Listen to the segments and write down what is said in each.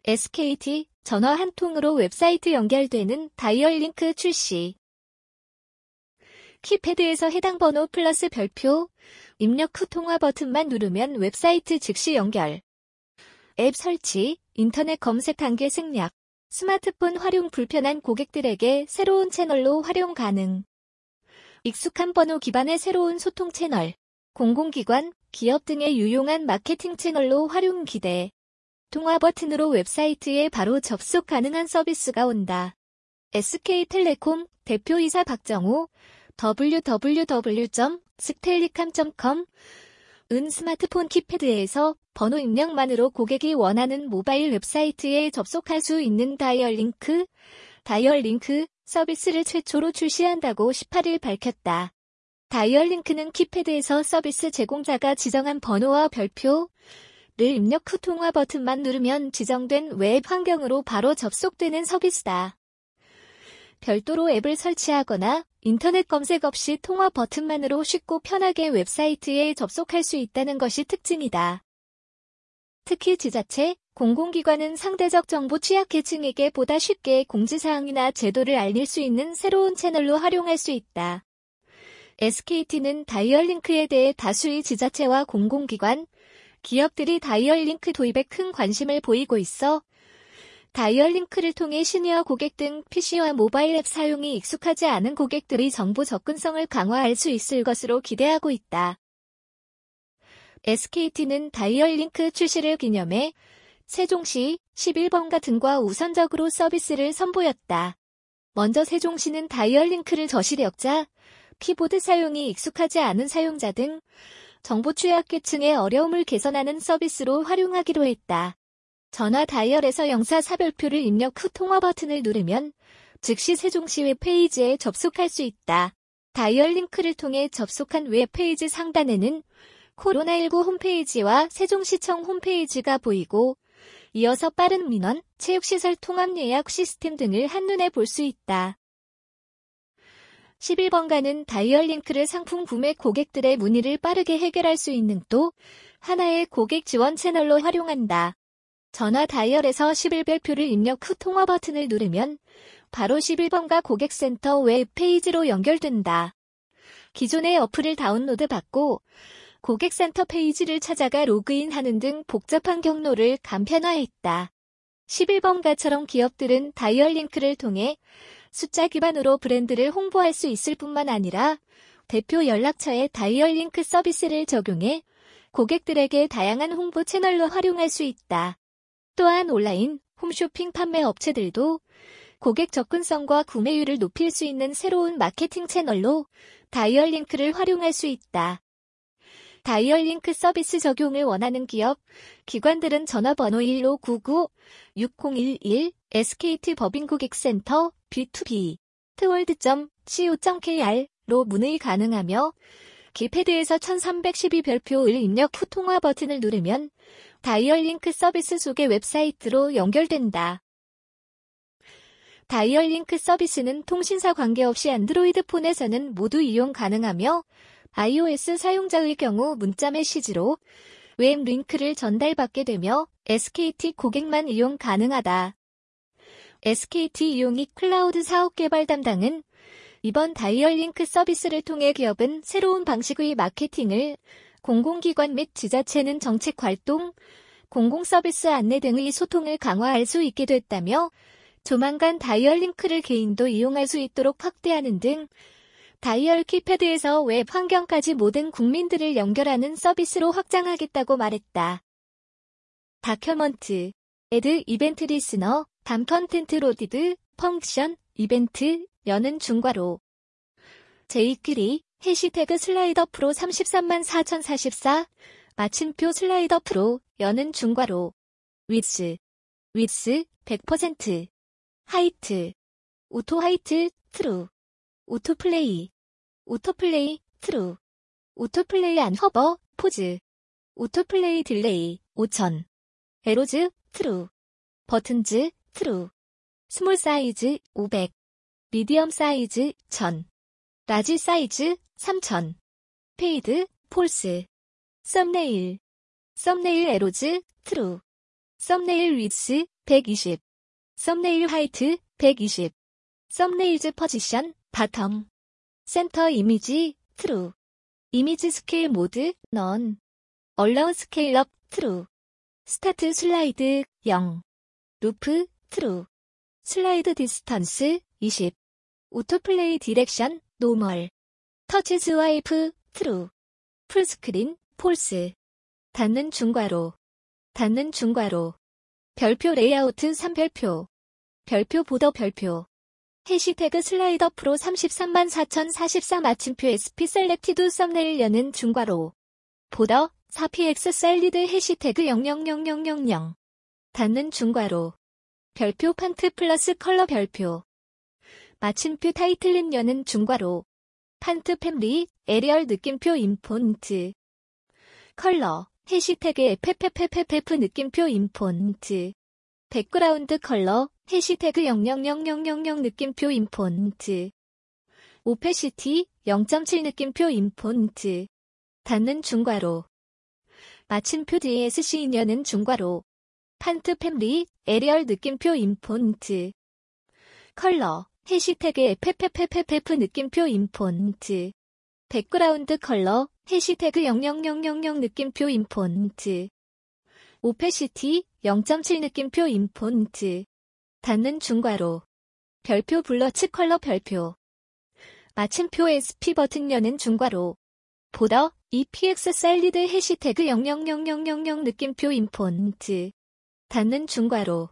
SKT 전화 한 통으로 웹사이트 연결되는 다이얼링크 출시. 키패드에서 해당 번호 플러스 별표, 입력 후 통화 버튼만 누르면 웹사이트 즉시 연결. 앱 설치, 인터넷 검색 단계 생략. 스마트폰 활용 불편한 고객들에게 새로운 채널로 활용 가능. 익숙한 번호 기반의 새로운 소통 채널. 공공기관, 기업 등의 유용한 마케팅 채널로 활용 기대. 통화 버튼으로 웹사이트에 바로 접속 가능한 서비스가 온다. SK텔레콤 대표이사 박정호 www.stellicam.com 은 스마트폰 키패드에서 번호 입력만으로 고객이 원하는 모바일 웹사이트에 접속할 수 있는 다이얼링크 서비스를 최초로 출시한다고 18일 밝혔다. 다이얼링크는 키패드에서 서비스 제공자가 지정한 번호와 별표를 입력 후 통화 버튼만 누르면 지정된 웹 환경으로 바로 접속되는 서비스다. 별도로 앱을 설치하거나 인터넷 검색 없이 통화 버튼만으로 쉽고 편하게 웹사이트에 접속할 수 있다는 것이 특징이다. 특히 지자체, 공공기관은 상대적 정보 취약계층에게 보다 쉽게 공지사항이나 제도를 알릴 수 있는 새로운 채널로 활용할 수 있다. SKT는 다이얼링크에 대해 다수의 지자체와 공공기관, 기업들이 다이얼링크 도입에 큰 관심을 보이고 있어 다이얼링크를 통해 시니어 고객 등 PC와 모바일 앱 사용이 익숙하지 않은 고객들의 정보 접근성을 강화할 수 있을 것으로 기대하고 있다. SKT는 다이얼링크 출시를 기념해 세종시, 11번가 등과 우선적으로 서비스를 선보였다. 먼저 세종시는 다이얼링크를 저시력자, 키보드 사용이 익숙하지 않은 사용자 등 정보 취약계층의 어려움을 개선하는 서비스로 활용하기로 했다. 전화 다이얼에서 영사사별표를 입력 후 통화 버튼을 누르면 즉시 세종시 웹페이지에 접속할 수 있다. 다이얼링크를 통해 접속한 웹페이지 상단에는 코로나19 홈페이지와 세종시청 홈페이지가 보이고 이어서 빠른 민원, 체육시설 통합 예약 시스템 등을 한눈에 볼 수 있다. 11번가는 다이얼링크를 상품 구매 고객들의 문의를 빠르게 해결할 수 있는 또 하나의 고객 지원 채널로 활용한다. 전화 다이얼에서 11별표를 입력 후 통화 버튼을 누르면 바로 11번가 고객센터 웹페이지로 연결된다. 기존의 어플을 다운로드 받고 고객센터 페이지를 찾아가 로그인하는 등 복잡한 경로를 간편화했다. 11번가처럼 기업들은 다이얼링크를 통해 숫자 기반으로 브랜드를 홍보할 수 있을 뿐만 아니라 대표 연락처에 다이얼링크 서비스를 적용해 고객들에게 다양한 홍보 채널로 활용할 수 있다. 또한 온라인, 홈쇼핑 판매 업체들도 고객 접근성과 구매율을 높일 수 있는 새로운 마케팅 채널로 다이얼링크를 활용할 수 있다. 다이얼링크 서비스 적용을 원하는 기업, 기관들은 전화번호 1599-6011 SKT 법인고객센터 B2B tworld.co.kr로 문의 가능하며 키패드에서 1312별표를 입력 후 통화 버튼을 누르면 다이얼링크 서비스 소개 웹사이트로 연결된다. 다이얼링크 서비스는 통신사 관계없이 안드로이드 폰에서는 모두 이용 가능하며 iOS 사용자의 경우 문자 메시지로 웹 링크를 전달받게 되며 SKT 고객만 이용 가능하다. SKT 이용익 클라우드 사업 개발 담당은 이번 다이얼링크 서비스를 통해 기업은 새로운 방식의 마케팅을, 공공기관 및 지자체는 정책 활동, 공공서비스 안내 등의 소통을 강화할 수 있게 됐다며 조만간 다이얼링크를 개인도 이용할 수 있도록 확대하는 등 다이얼 키패드에서 웹 환경까지 모든 국민들을 연결하는 서비스로 확장하겠다고 말했다. 다큐먼트, 애드 이벤트 리스너, 담 컨텐트 로디드, 펑션, 이벤트, 여는 중괄호. 제이크리, 해시태그 슬라이더 프로 334,044, 마침표 슬라이더 프로, 여는 중괄호. 위스 100%, 하이트, 오토 하이트, 트루, 오토플레이, 트루, 오토플레이 안 허버, 포즈, 오토플레이 딜레이, 5000, 에로즈, 트루, 버튼즈, 트루, 스몰 사이즈, 500, 미디엄 사이즈, 1000, 라지 사이즈, 3000, 페이드, 폴스, 썸네일 에로즈, 트루, 썸네일 위스, 120. 썸네일 하이트 120. 썸네일즈 포지션 바텀. 센터 이미지 트루. 이미지 스케일 모드 넌. 얼라우 스케일 업 트루. 스타트 슬라이드 0. 루프 트루. 슬라이드 디스턴스 20. 오토플레이 디렉션 노멀. 터치 스와이프 트루. 풀스크린 폴스. 닫는 중괄호. 닫는 중괄호. 별표 레이아우트 3별표. 별표 보더 별표. 해시태그 슬라이더 프로 334,044 마침표 SP 셀렉티드 썸네일 여는 중괄호. 보더 4px 셀리드 해시태그 000000. 닫는 중괄호. 별표 폰트 플러스 컬러 별표. 마침표 타이틀림 여는 중괄호. 폰트 패밀리 에리얼 느낌표 인폰트. 컬러 해시태그 FFFFF 느낌표 인폰트. 백그라운드 컬러 해시태그 000000 느낌표 인폰트. 오페시티 0.7 느낌표 인폰트. 닫는 중괄호. 마침표 DSC 인여는 중괄호. 폰트 패밀리 에리얼 느낌표 인폰트. 컬러 해시태그 FFFFF 느낌표 인폰트. 백그라운드 컬러 해시태그 000000 느낌표 인폰트. 오페시티 0.7 느낌표 인폰트. 닫는 중괄호. 별표 블러츠 컬러 별표. 마침표 SP 버튼 여는 중괄호. 보더 EPX 셀리드 해시태그 000000 느낌표 인폰트. 닫는 중괄호.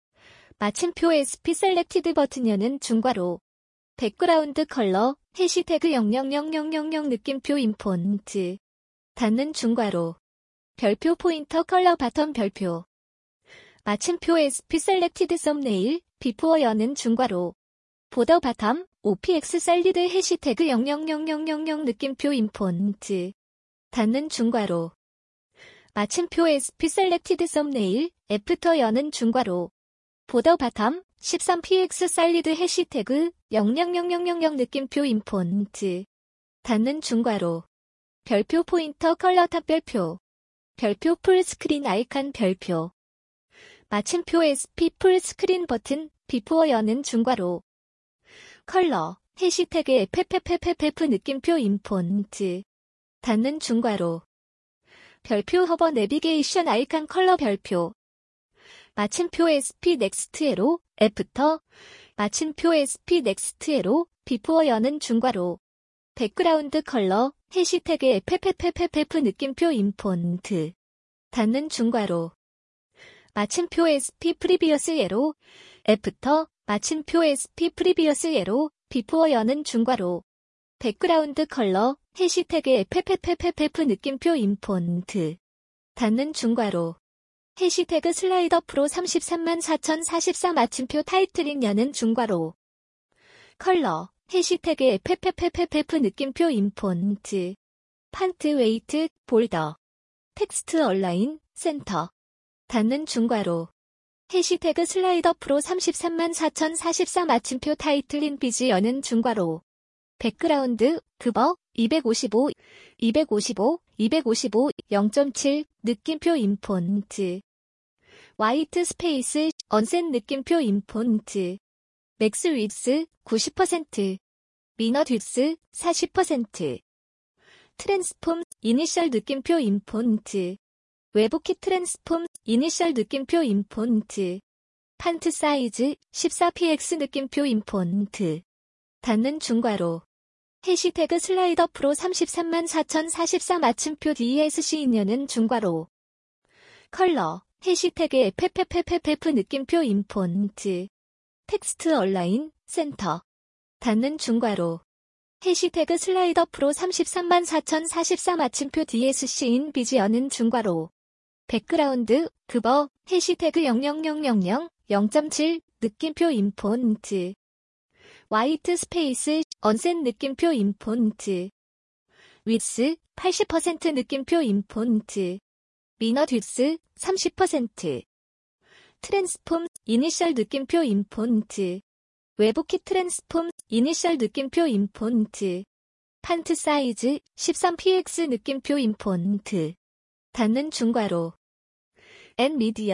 마침표 SP 셀렉티드 버튼 여는 중괄호. 백그라운드 컬러 해시태그 000000 느낌표 인폰트. 닫는 중괄호. 별표 포인터 컬러 바텀 별표. 마침표 SP 셀렉티드 썸네일 비포어 여는 중괄호. 보더 바텀 OPX 셀리드 해시태그 000000 느낌표 인폰트. 닫는 중괄호. 마침표 SP 셀렉티드 썸네일 애프터 여는 중괄호. 보더 바텀 13px 셀리드 해시태그 000000 느낌표 인폰트. 닫는 중괄호. 별표 포인터 컬러 탑 별표. 별표 풀스크린 아이콘 별표. 마침표 SP 풀스크린 버튼 비포어 여는 중괄호. 컬러 해시태그 FFFFF 느낌표 인폰트. 닫는 중괄호. 별표 허버 내비게이션 아이콘 컬러 별표. 마침표 SP 넥스트 에로 애프터. 마침표 SP 넥스트 에로 비포어 여는 중괄호. 백그라운드 컬러 해시태그 FFFFF 느낌표 인폰트. 닫는 중괄호. 마침표 SP 프리비어스 에로 애프터. 마침표 SP 프리비어스 에로 비포어 여는 중괄호. 백그라운드 컬러 해시태그 FFFFF 느낌표 인폰트. 닫는 중괄호. 해시태그 슬라이더 프로 334,044 마침표 타이틀링 여는 중괄호. 컬러 해시태그 FFFFF 느낌표 인폰트. 폰트 웨이트 볼더. 텍스트 얼라인 센터. 닫는 중괄호. 해시태그 슬라이더 프로 334,044 마침표 타이틀링 비지 여는 중괄호. 백그라운드 그버 255 0.7 느낌표 인폰트. 화이트 스페이스 언셋 느낌표 인폰트. 맥스 윗스 90%. 미너 듀스 40%. 트랜스폼 이니셜 느낌표 인폰트. 외부키 트랜스폼 이니셜 느낌표 인폰트. 폰트 사이즈 14px 느낌표 인폰트. 닫는 중괄호. 해시태그 슬라이더 프로 334,044 마침표 DSC 인여는 중괄호. 컬러 해시태그 FFFFF 느낌표 인폰트. 텍스트 얼라인 센터. 닫는 중괄호. 해시태그 슬라이더 프로 334,044 마침표 DSC 인 비지 여는 중괄호. 백그라운드 그버 해시태그 0000 0.7 느낌표 인폰트. 화이트 스페이스 언셋 느낌표 인폰트. 윗스 80% 느낌표 인폰트. 미너 듀스 30%. 트랜스폼 이니셜 느낌표 인폰트. 외부키 트랜스폼 이니셜 느낌표 인폰트. 폰트 사이즈 13px 느낌표 인폰트. 닫는 중괄호. 엔미디어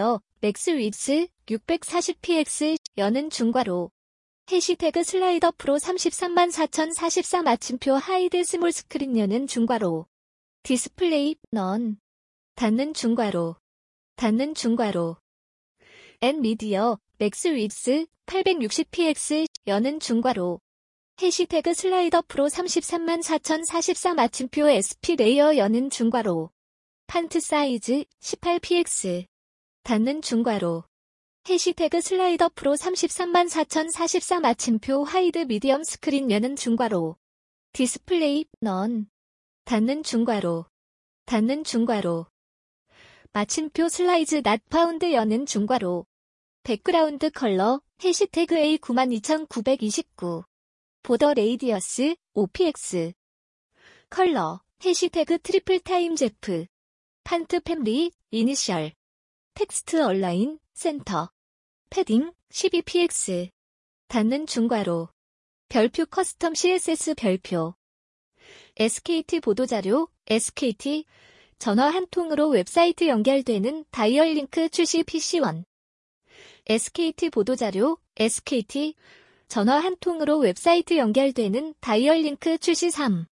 맥스윗스 640px 여는 중괄호 해시태그 슬라이더 프로 334,044 마침표 하이드 스몰 스크린 여는 중괄호 디스플레이 넌 닫는 중괄호 닫는 중괄호 엔미디어 맥스윗스 860px 여는 중괄호 해시태그 슬라이더 프로 334,044 마침표 SP 레이어 여는 중괄호 판트 사이즈 18px 닫는 중괄호 해시태그 슬라이더 프로 334,044 마침표 하이드 미디엄 스크린 여는 중괄호 디스플레이 넌 닫는 중괄호 닫는 중괄호 마침표 슬라이즈 낫 파운드 여는 중괄호 백그라운드 컬러 해시태그 A92929 보더 레이디어스 OPX 컬러 해시태그 트리플 타임 제프 판트 팸리 이니셜 텍스트 얼라인 센터 패딩 12px 닫는 중괄호 별표 커스텀 CSS 별표 SKT 보도자료 SKT 전화 한 통으로 웹사이트 연결되는 다이얼 링크 출시 PC1 SKT 보도자료 SKT 전화 한 통으로 웹사이트 연결되는 다이얼 링크 출시 3